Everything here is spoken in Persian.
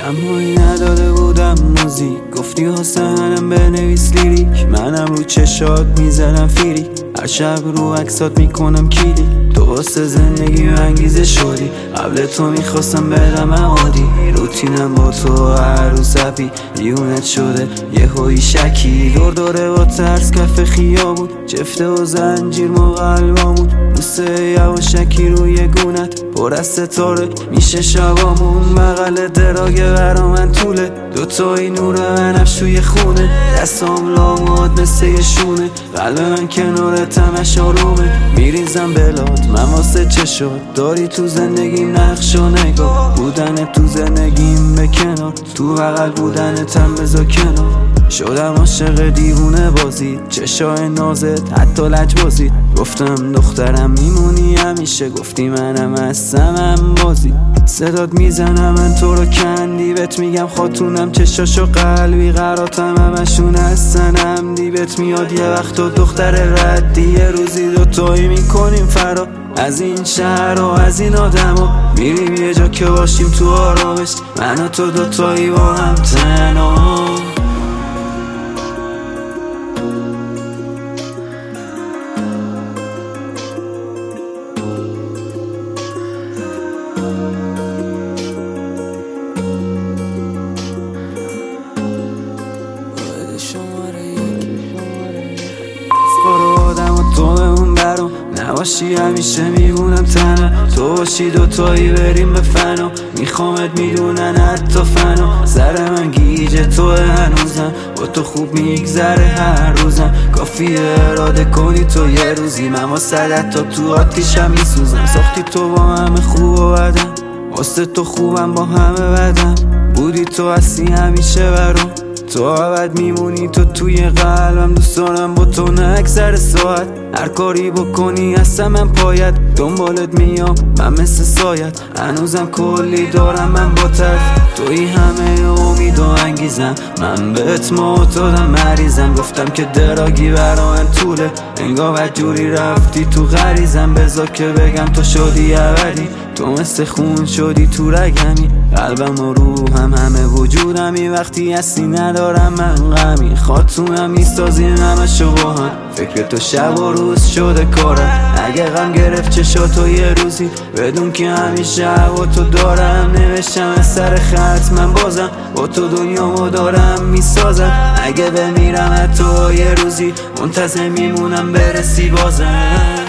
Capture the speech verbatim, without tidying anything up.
شمایی نداده بودم موزیک، گفتی حسنم بنویس لیریک، منم رو چشات میزنم فیری، هر شب رو عکسات میکنم کلیک. تو واسه زندگی انگیزه شدی، قبل تو میخواستم برم عادی، روتینم با تو هر روز هپی، دیونت شده یه هایی شکی، دور دوره با ترس کف خیابون، چفته و زنجیر ما قلبامون، بوسه یواشکی روی گونت پر از ستاره میشه شبامون، بغل دراگه برا من طوله، دوتایی نور بنفش توی خونه، دستام لاماد مثل یه شونه، قلب من کنار تمش آرومه، میریزم بلاد من واسه چه شد، داری تو زندگیم نقش و نگاه، بودن تو زندگیم به کنار، تو بغل بودن تن بذار کنار، شدم عاشق دیوونه بازی، چشای نازت حتی لج بازی، گفتم دخترم میمونی همیشه، گفتی منم هستم هم بازی، صدات میزنم من تو رو کندی، بهت میگم خاتونم چشاشو قلبی، قراتم همشون هستن همدی، بهت میاد یه وقت و دختر ردی، یه روزی دوتایی میکنیم فرا از این شهر و از این آدم ها، میریم یه جا که باشیم تو آرامش، من و تو دوتایی با هم تنها. آدم و تو بمون برام، نباشی همیشه میمونم تنها، تو باشی دوتایی بریم به فنا، میخوامت میدونن حتی فنا، سر من گیجه توه هنوزم، با تو خوب میگذره هر روزم، کافیه اراده کنی تو یه روزی، من واسه تا تو آتیشم میسوزم، ساختی تو با همه خوب و بدم، واسه تو خوبم با همه بدم، بودی تو هستی همیشه برام، تو عبد میمونی تو توی قلبم، دوست دارم با تو نه اکثر ساعت، هر کاری بکنی هستم من پایت، دنبالت میام من مثل سایت، هنوزم کلی دارم من با طرف، توی همه امید و انگیزم، من بهت معتادم مریضم، گفتم که دراگی برا من طوله، انگار بدجوری رفتی تو غریزم، بذار که بگم تو شدی ابدی، تو مثل خون شدی تو رگمی، قلبم و روحم همه وجودمی، وقتی هستی ندارم من غمی، خاطونم میسازیم همه شو با هم، فکر تو شب و روز شده کارم، اگه غم گرفت چشاتو یه روزی، بدون که همیشه هوا تو دارم، نوشتم از سر خط من بازم، با تو دنیامو دارم میسازم، اگه بمیرم حتی یه روزی، منتظر میمونم برسی بازم.